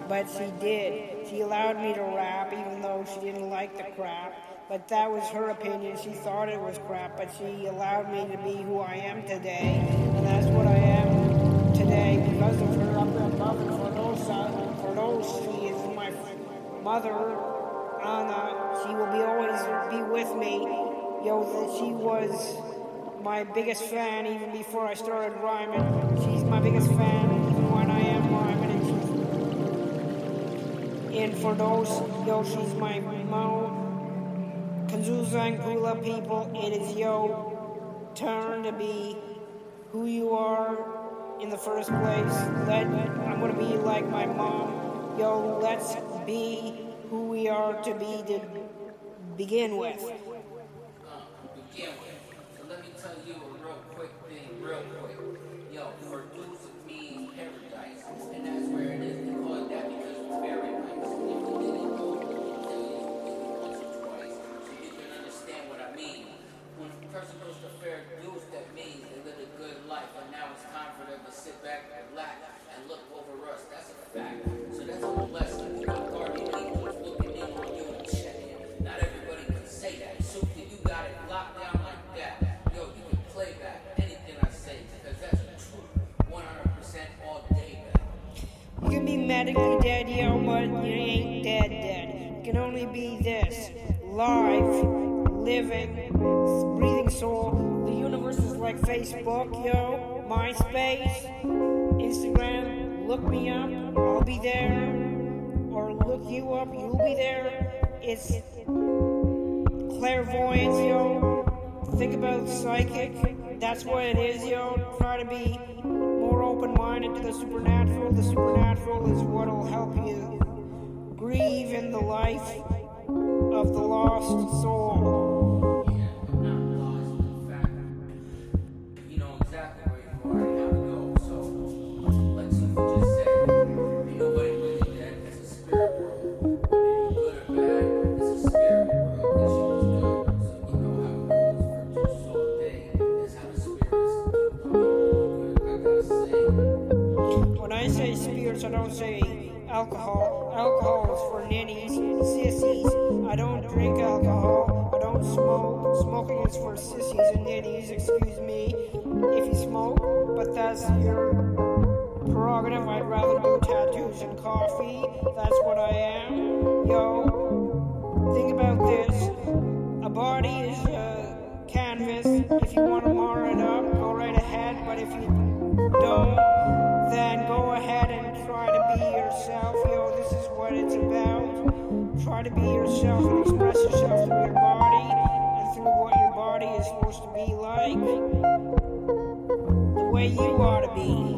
but she did. She allowed me to rap even though she didn't like the crap. But that was her opinion. She thought it was crap, but she allowed me to be who I am today. And that's what I am today because of her up above. And for those, she is my mother, Anna. She will always be with me. She was my biggest fan even before I started rhyming. She's my biggest fan even when I am rhyming. And for those, she's my mom. Kanzuzang Pula people, it is your turn to be who you are in the first place. I'm going to be like my mom. Let's be who we are to be to begin with. So let me tell you a real quick thing, real quick. Produce means paradise, and that's where it is. They call it that because it's very nice. If you didn't know, I'll tell you once or twice so you can understand what I mean. When a person goes to Fairduce, that means they live a good life, and now it's time for them to sit back, relax, and look over us. That's a fact. So that's a lesson. Guardian angels looking in on you and checking. Not everybody can say that. So you got it locked down like that. You can play back anything I say because that's the truth. 100% all day back. You can be medically dead, but you ain't dead. You can only be this. Live, living, breathing soul. The universe is like Facebook, MySpace, Instagram. Look me up, I'll be there. Or look you up, you'll be there. It's clairvoyance, Think about psychic. That's what it is, Try to be more open-minded to the supernatural. The supernatural is what will help you grieve in the life of the lost soul. I don't say alcohol. Alcohol is for ninnies, sissies. I don't drink alcohol. I don't smoke. Smoking is for sissies and ninnies. Excuse me if you smoke, but that's your prerogative. I'd rather do tattoos and coffee. That's what I am. Think about this. A body is a canvas. If you want to mar it up, go right ahead. But if you don't, then go ahead and try to be yourself. This is what it's about. Try to be yourself and express yourself through your body and through what your body is supposed to be like. The way you ought to be.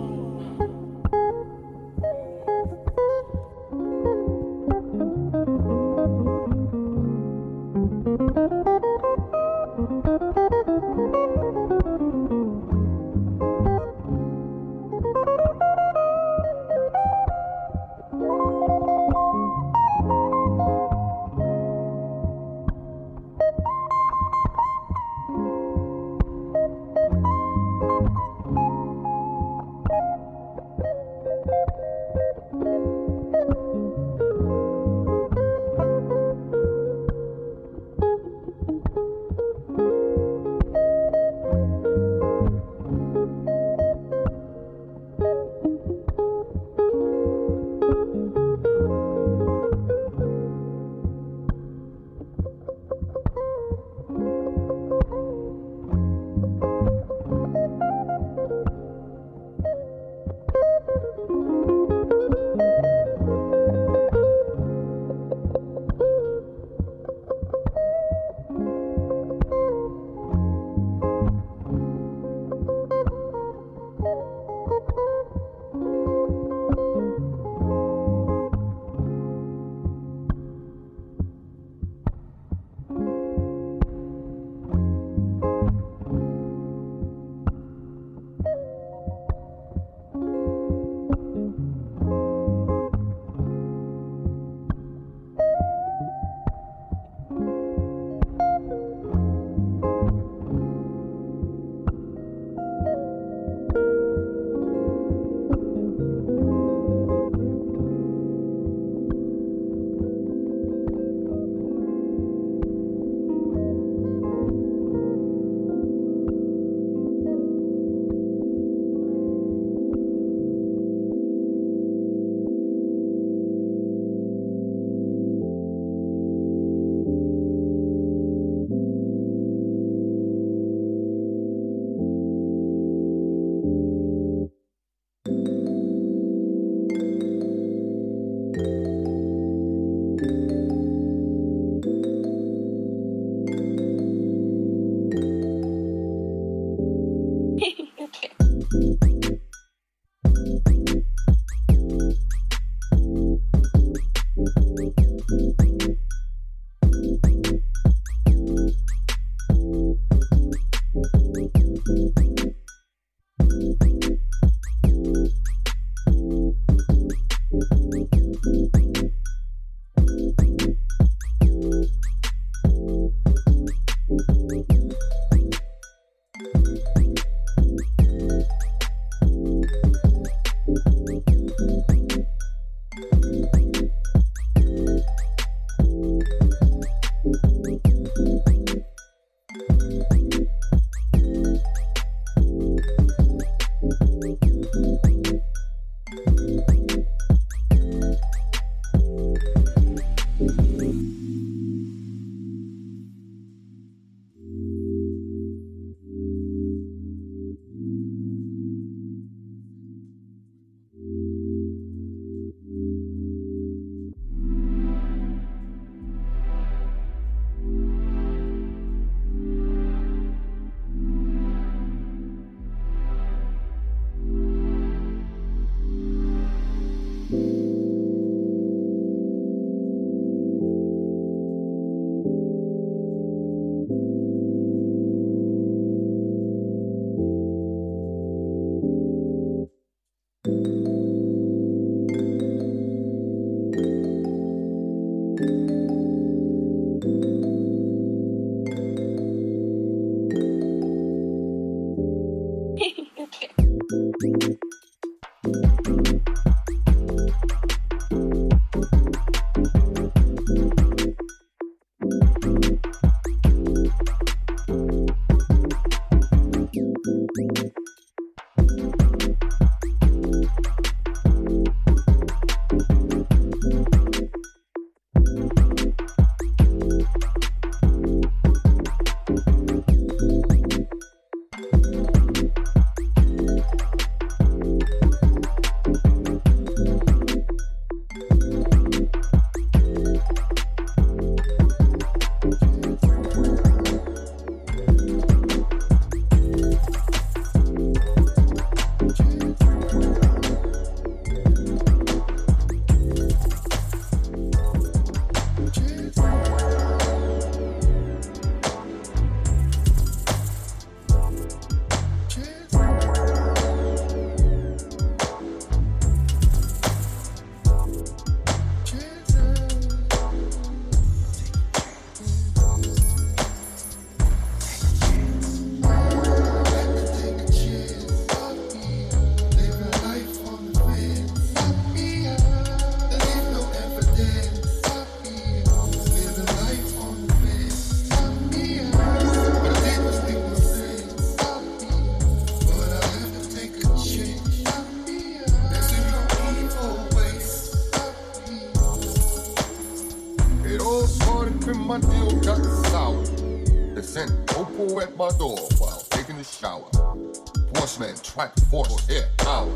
My deal got sour. They sent Popo at my door while taking a shower. Horseman tried to force it out.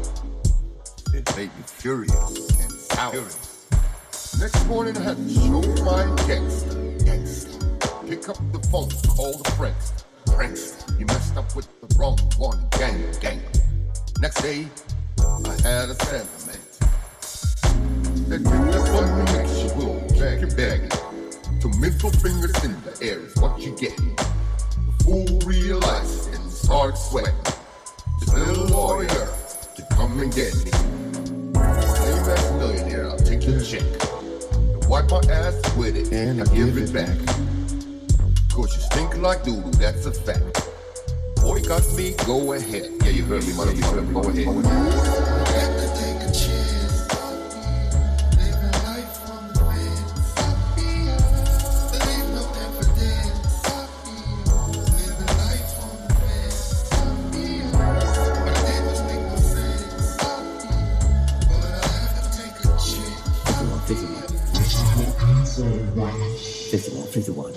It made me furious and sour. Next morning I had to show my gangster. Pick up the phone, call the prankster. You messed up with the wrong one, gang. Next day, I had a sentiment. That did that one makes you will keep your begging. Two middle fingers in the air is what you get. The fool realized and started sweating. This little warrior to come and get me. Same as a millionaire, I'll take your check. And wipe my ass with it and I give it back. Cause you stink like doodle, that's a fact. Boy got me, go ahead. Yeah, you heard me, motherfucker, go ahead. Fifty-one.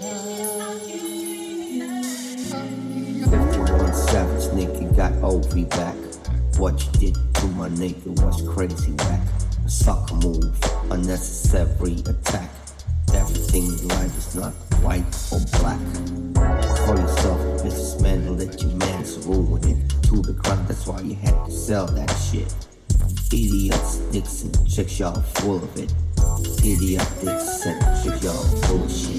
51 Savage nigga got OV back. What you did to my nigga was crazy whack. A sucker move, unnecessary attack. Everything in life is not white or black. Call yourself a businessman and let your mans ruin it to the ground. That's why you had to sell that shit. Idiots, dicks and chicks, y'all full of it. Idiot dicks and chicks, y'all full of shit.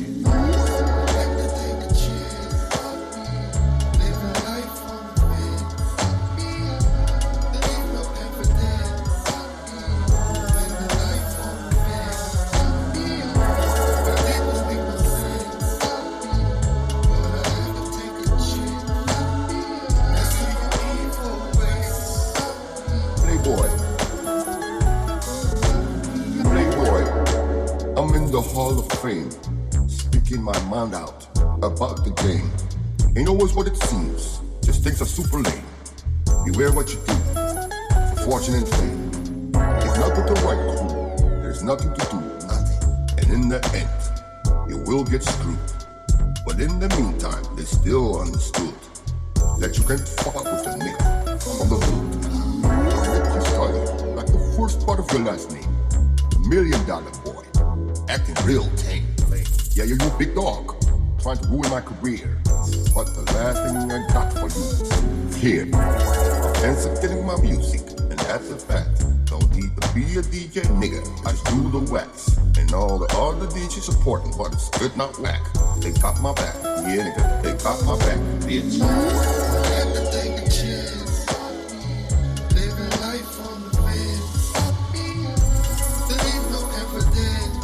Hall of Fame, speaking my mind out about the game. Ain't always what it seems, just things are super lame. Beware what you do for fortune and fame. If not with the right crew, there's nothing to do, nothing. And in the end, you will get screwed. But in the meantime, it's still understood that you can fuck with the nigga from the hood. Make you study like the first part of your last name. $1 million boy. Acting real tame. Yeah, you're you big dog, trying to ruin my career. But the last thing I got for you is here. Offense of getting my music, and that's a fact. Don't need to be a DJ, nigga. I just do the wax. And all the other DJs supporting, but it's good, not whack. They got my back, yeah, nigga. They got my back, bitch. Had to take a chance. Living life on the fence. There ain't no evidence.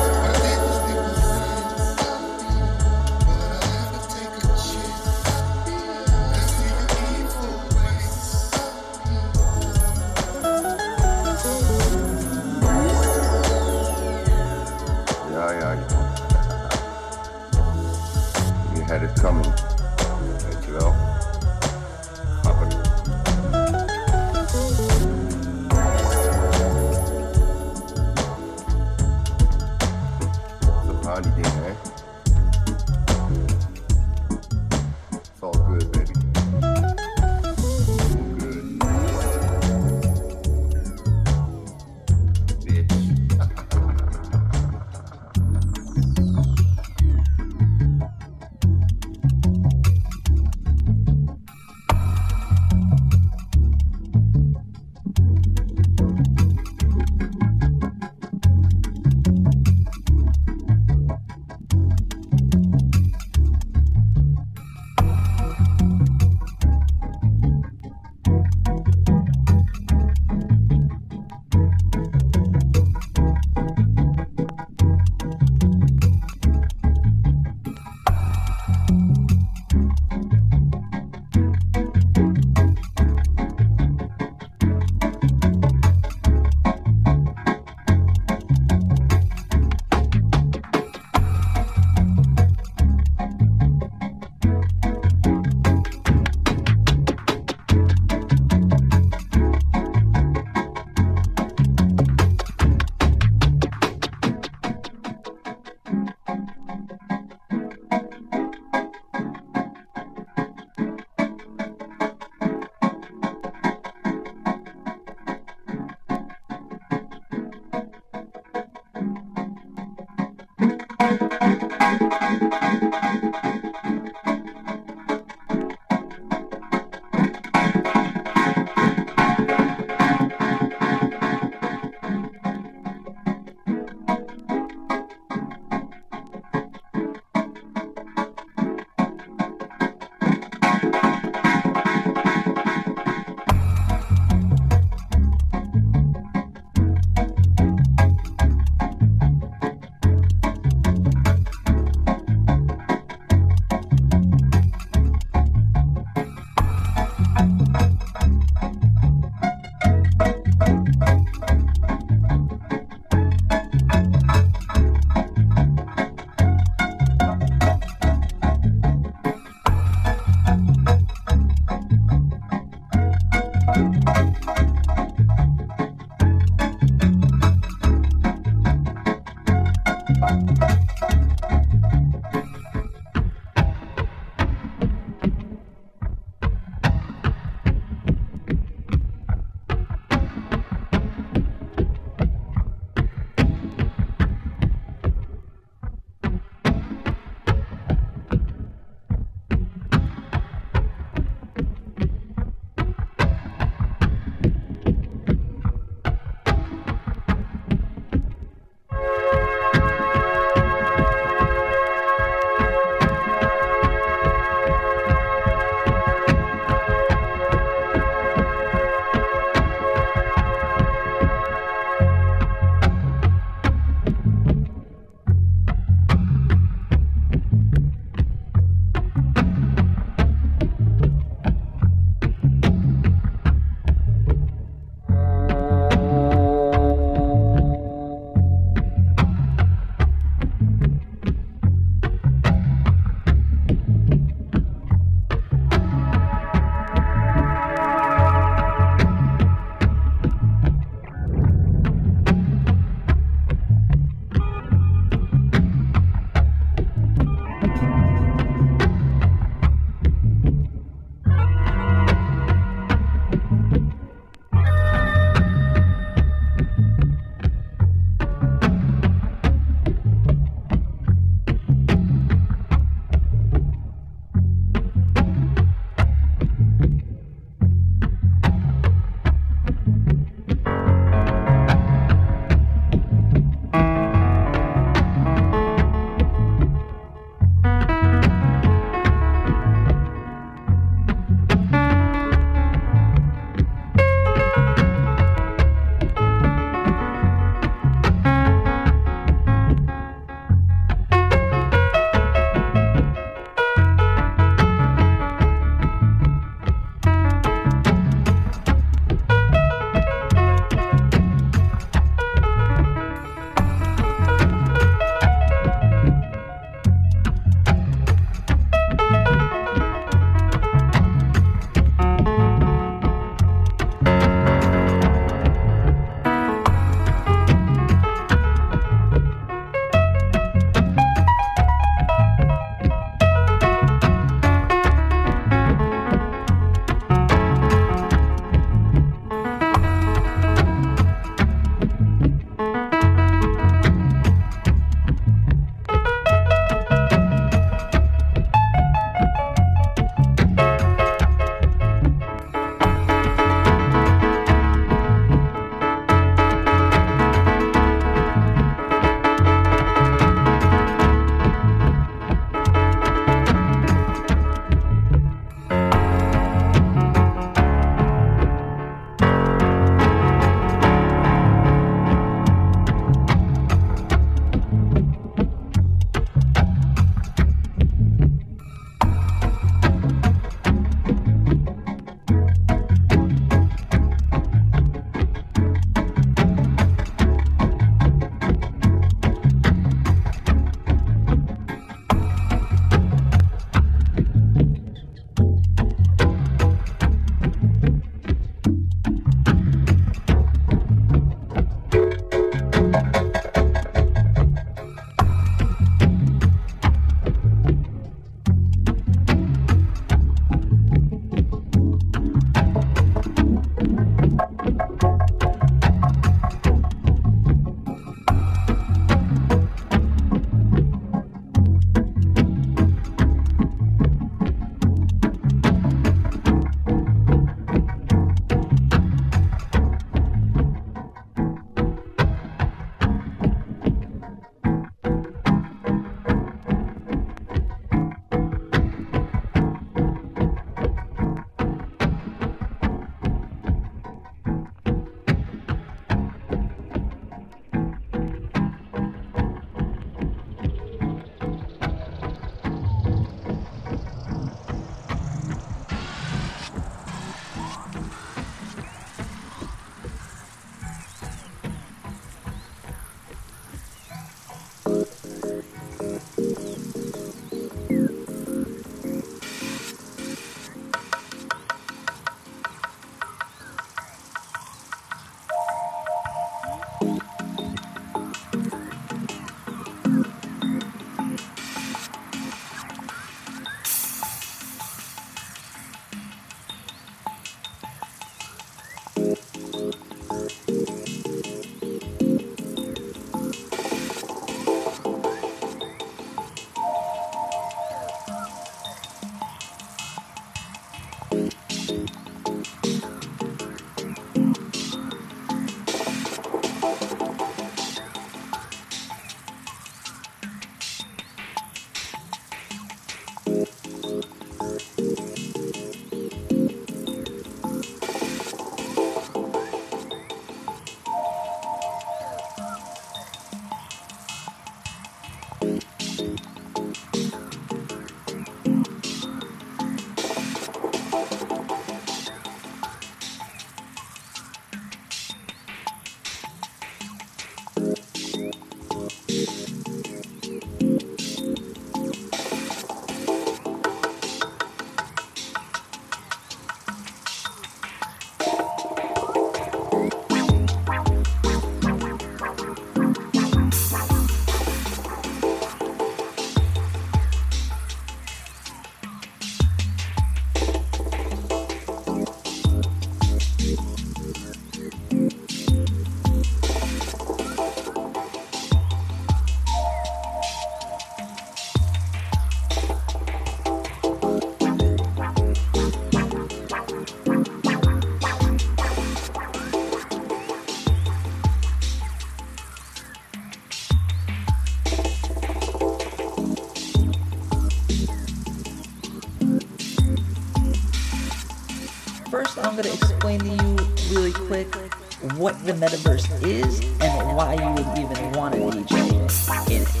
First, I'm going to explain to you really quick what the metaverse is and why you would even want to DJ in it.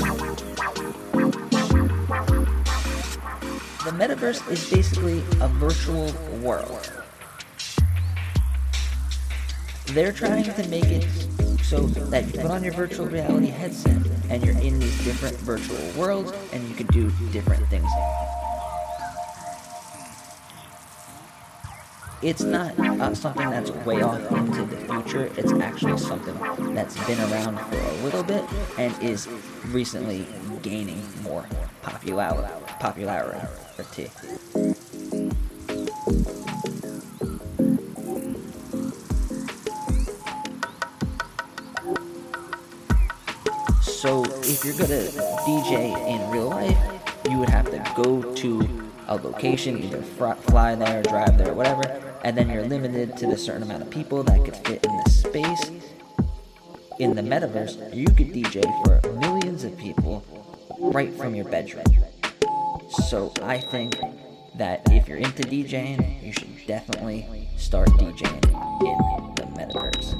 The metaverse is basically a virtual world. They're trying to make it so that you put on your virtual reality headset and you're in these different virtual worlds and you can do different things. It's not something that's way off into the future. It's actually something that's been around for a little bit and is recently gaining more popularity. So if you're gonna DJ in real life, you would have to go to a location, either fly there, drive there, whatever, and then you're limited to the certain amount of people that could fit in the space. In the metaverse, you could DJ for millions of people right from your bedroom. So I think that if you're into DJing, you should definitely start DJing in the metaverse.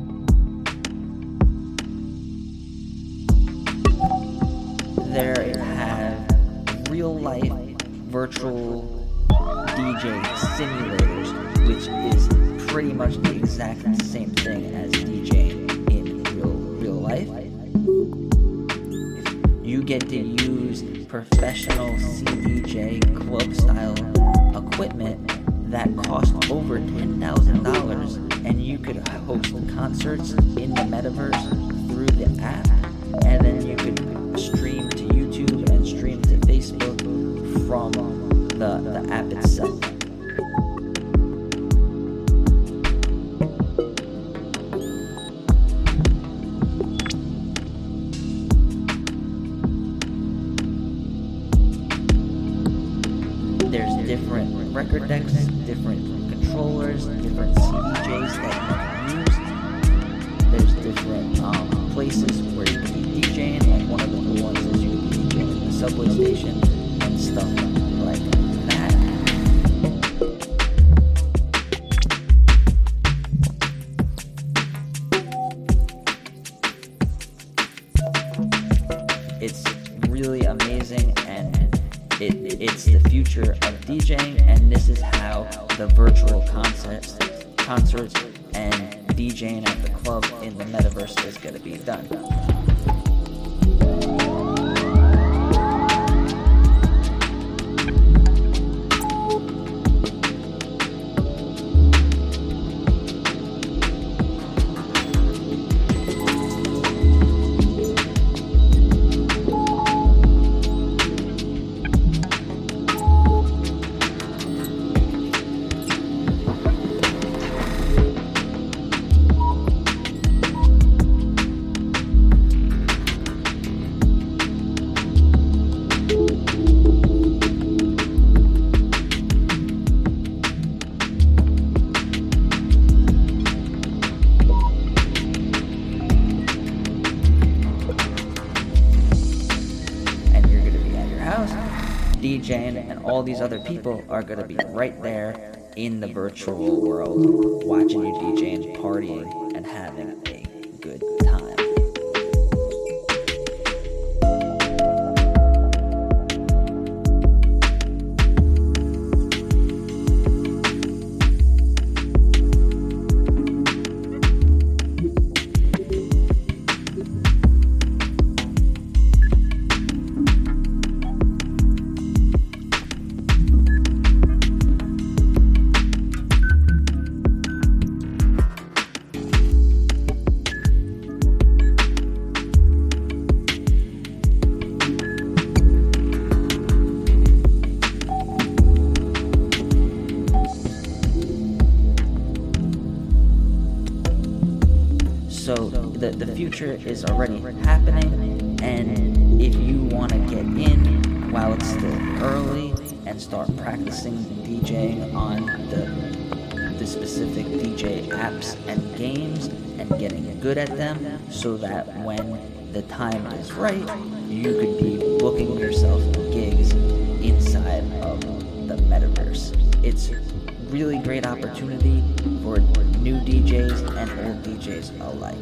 There have real-life virtual DJ simulators, which is pretty much the exact same thing as DJing in real life. You get to use professional CDJ club-style equipment that cost over $10,000, and you could host concerts in the metaverse through the app, and then you could stream to YouTube and stream to Facebook from the app itself. There's different record decks, different controllers, different CDJs that you can use. There's different places where you can be DJing, like one of the cool ones is you can be DJing in the subway station and stuff like that. It's really amazing, and it's the future of DJing, and this is how the virtual concerts and DJing at the club in the metaverse is going to be done. DJing, and all these other people are going to be right there in the virtual world watching you DJing, partying, and having a good time. So the future is already happening, and if you want to get in while it's still early and start practicing DJing on the specific DJ apps and games and getting good at them, so that when the time is right, you could be booking yourself gigs inside of the metaverse. It's really great opportunity for new DJs and old DJs alike.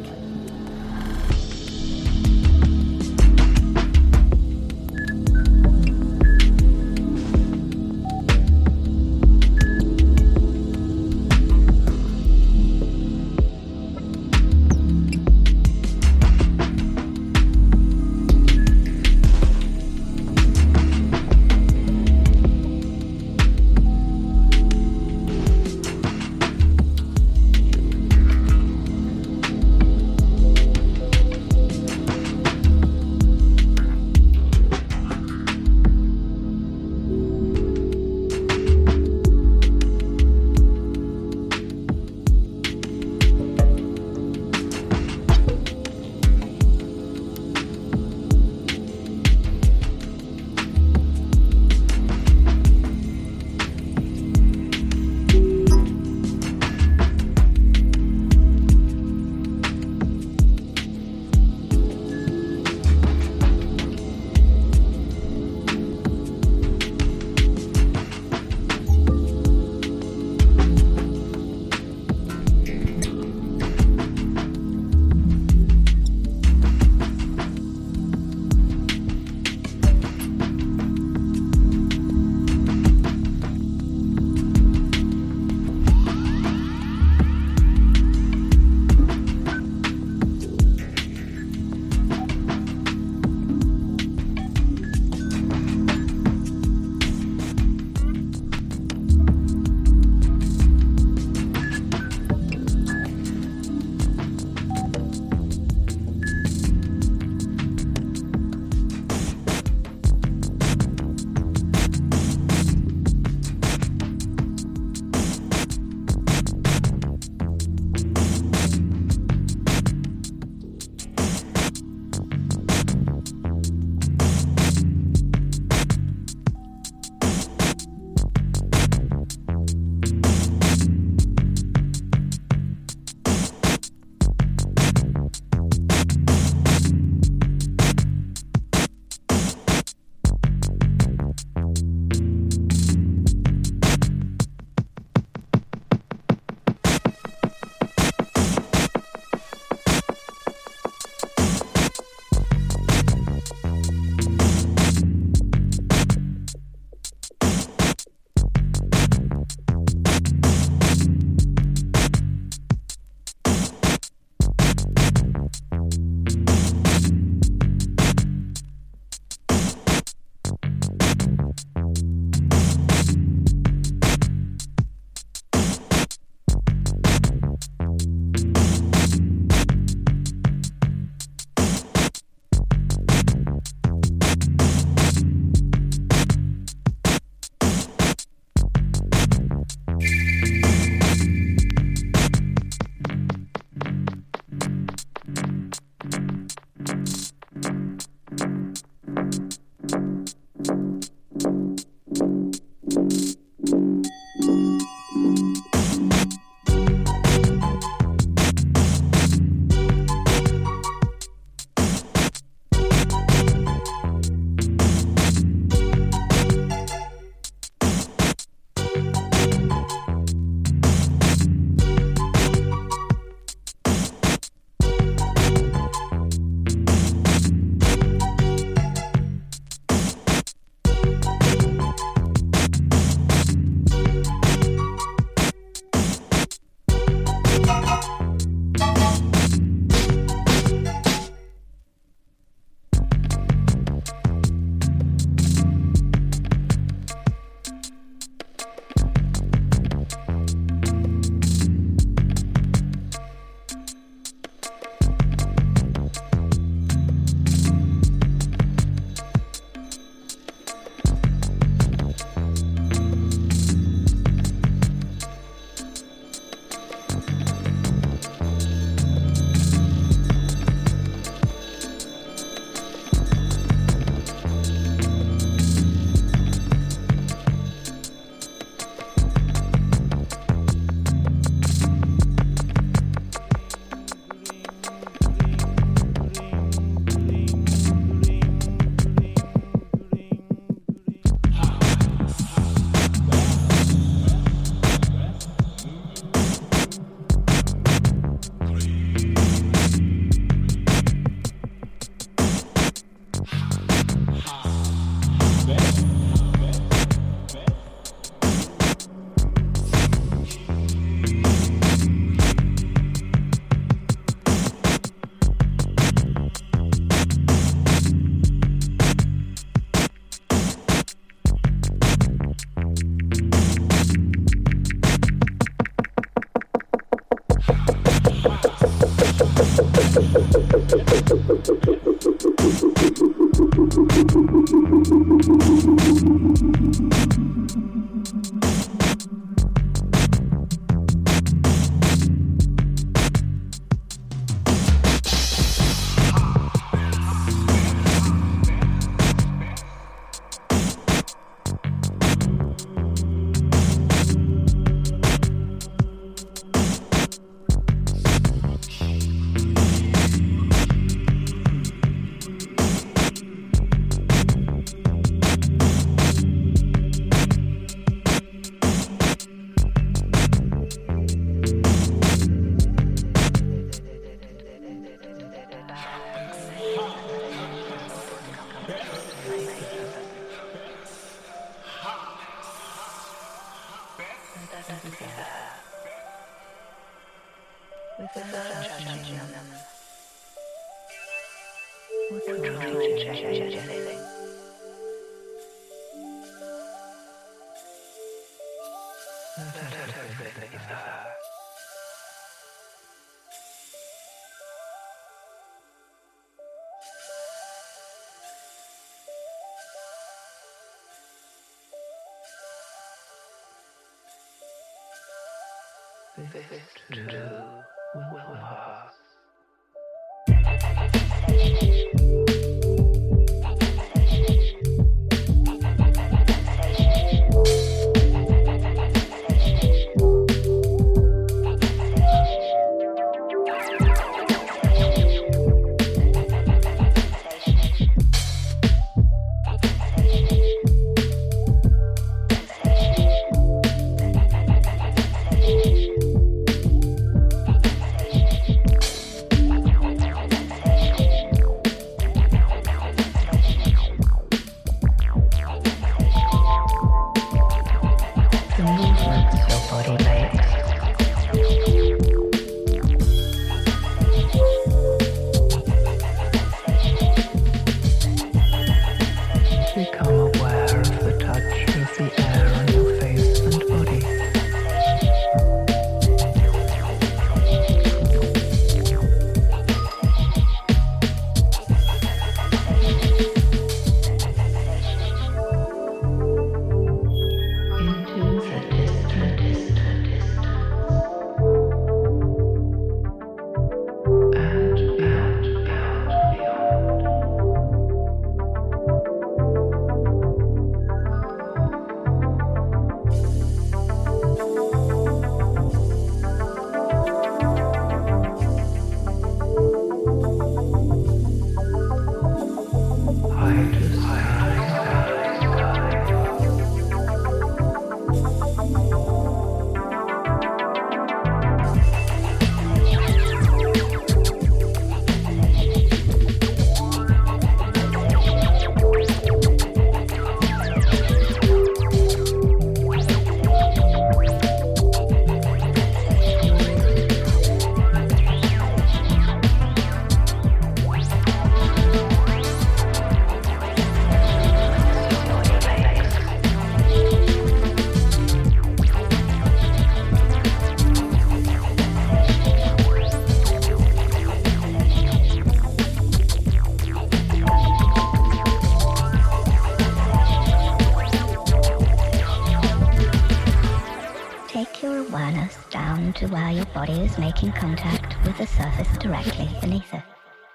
To where your body is making contact with the surface directly beneath it.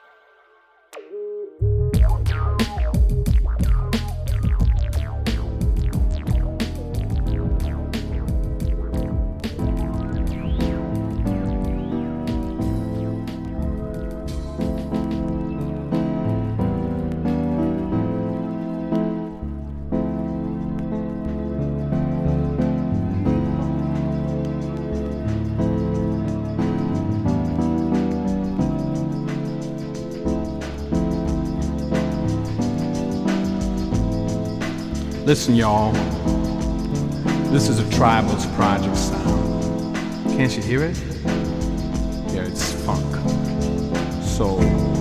Listen, y'all. This is a Tribals Project sound. Can't you hear it? Yeah, it's funk, soul,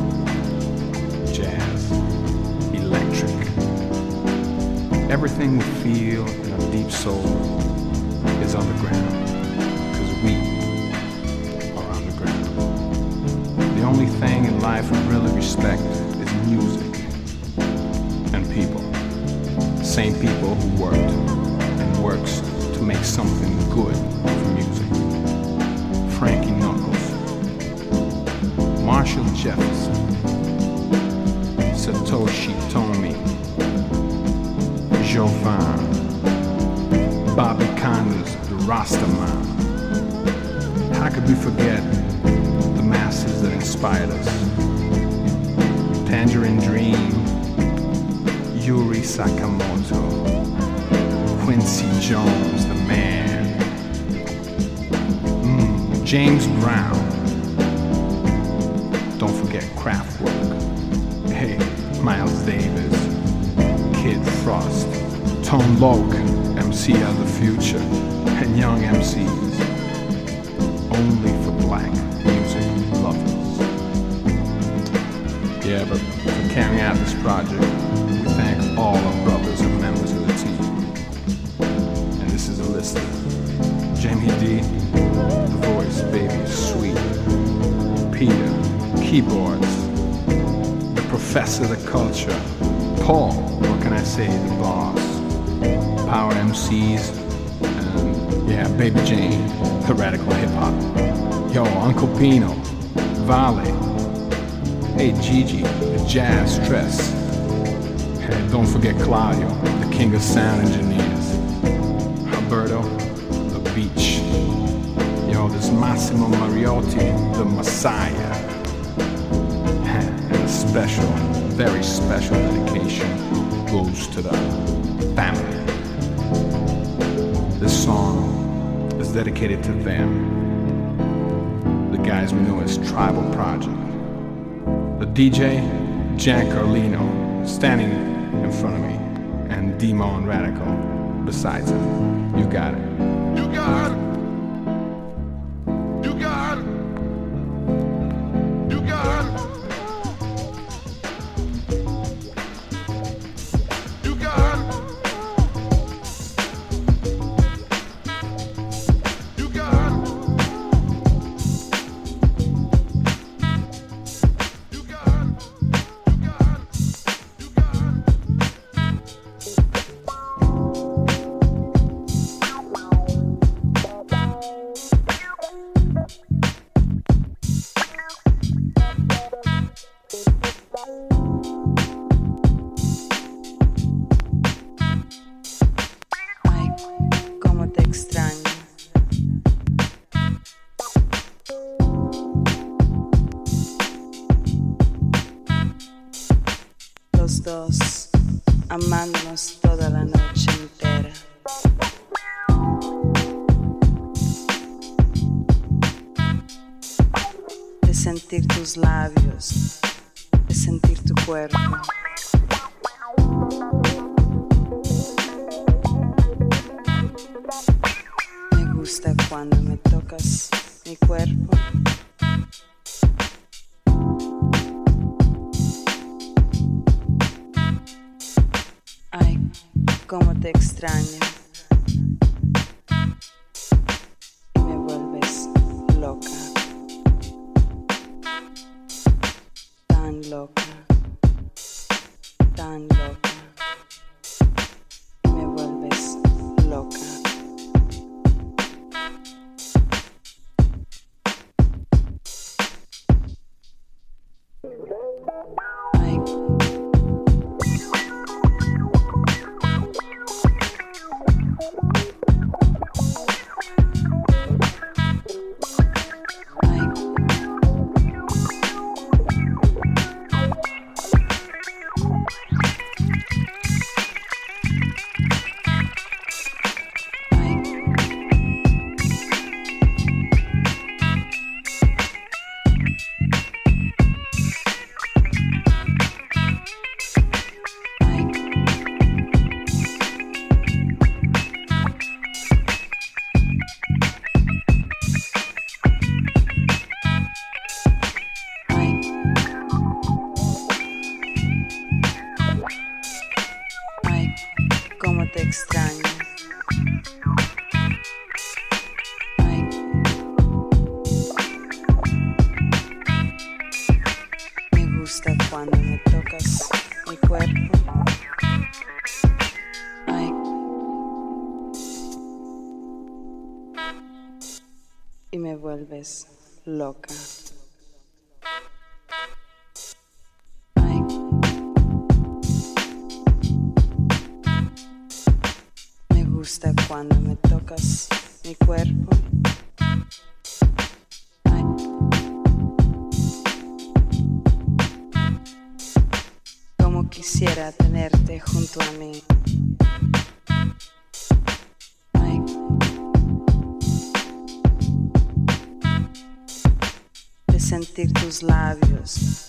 jazz, electric. Everything we feel in our deep soul is underground, because we are underground. The only thing in life I really respect is music and people. Same people who worked and works to make something good for music. Frankie Knuckles, Marshall Jefferson, Satoshi Tomi, Jovan, Bobby Connor's The Rastaman. How could we forget the masses that inspired us? Tangerine Dream, Yuri Sakamoto, Quincy Jones, the man, James Brown. Don't forget Kraftwerk. Hey, Miles Davis, Kid Frost, Tone Loc, MC of the Future, and Young MCs. Only for black music lovers. Yeah, but for carrying out this project, we thank all our brothers and members of the team. And this is a listener. Jamie D, the voice, baby, sweet. Peter, keyboards. The professor, the culture. Paul, what can I say, the boss. Power MCs. And yeah, Baby Jane, the radical hip hop. Yo, Uncle Pino, Vale. Hey, Gigi, the jazz stress. Hey, don't forget Claudio, the king of sound engineers. Alberto, the beach. Yo, there's Massimo Mariotti, the Messiah. And a special, very special dedication goes to the family. This song is dedicated to them. The guys we know as Tribal Project. The DJ, Jan Carlino, standing in front of me, and Demon Radical besides him. You got it. You got it. You got it. You got it. You got it. You got it. Dos amándonos toda la noche entera. De sentir tus labios, de sentir tu cuerpo. Me gusta cuando me tocas mi cuerpo. Ay, cómo te extraño. Y me vuelves loca. Tan loca. Tan loca. Y me vuelves loca. Ay. Te extraño. Ay. vuelves loca. Ay. Me gusta cuando me tocas mi cuerpo. Ay. Como quisiera tenerte junto a mí. Ay. De sentir tus labios.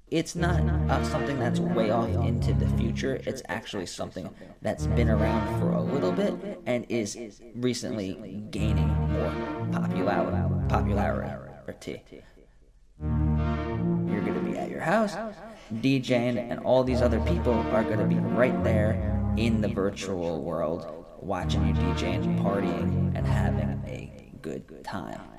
it's not something that's way off into the future. It's actually something that's been around for a little bit and is recently gaining more popularity. You're going to be at your house DJing, and all these other people are going to be right there in the virtual world watching you DJ and partying and having a good time.